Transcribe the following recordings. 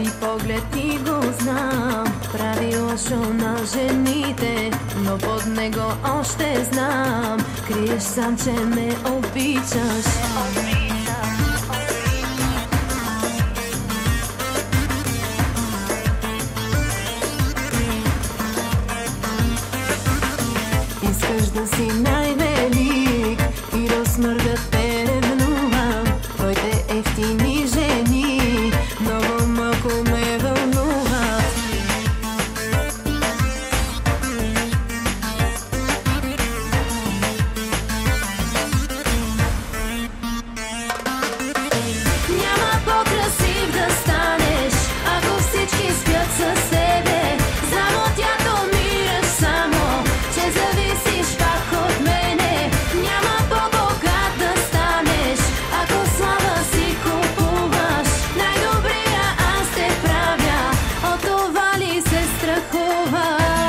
Този поглед ти го знам, прави лошо на жените, но под него още знам, криеш сам, че ме обичаш. Искаш да си най-велик и до смъртта те ревнувам. Твоите ефтини жени много малко ме вълнуват. Няма по-красив да станеш, ако всички спят със себе. Само тя домираш само, че зависиш пак от мене. Няма по-богат да станеш, ако слава си купуваш. Най-добрия аз те правя, от това ли се страхуваш?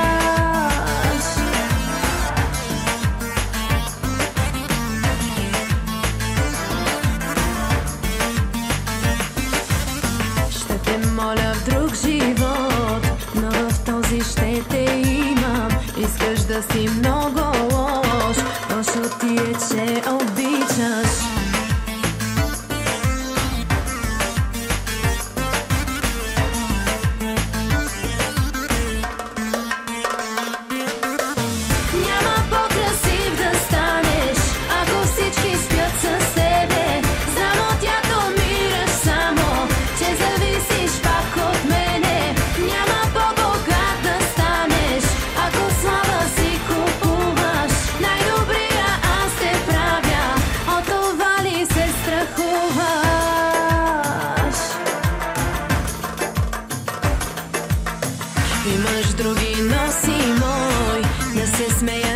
Ще те моля в друг живот, но в този ще те имам. Искаш да си много лош, лошо ти е, че обичаш. Няма по-красив да станеш, ако всички спят със себе. Само тя домираш само, че зависиш пак от мене. Няма по-богат да станеш, ако слава си купуваш. Най-добрия аз те правя, от това ли се страхуваш? Имаш други, но си мой, да се смея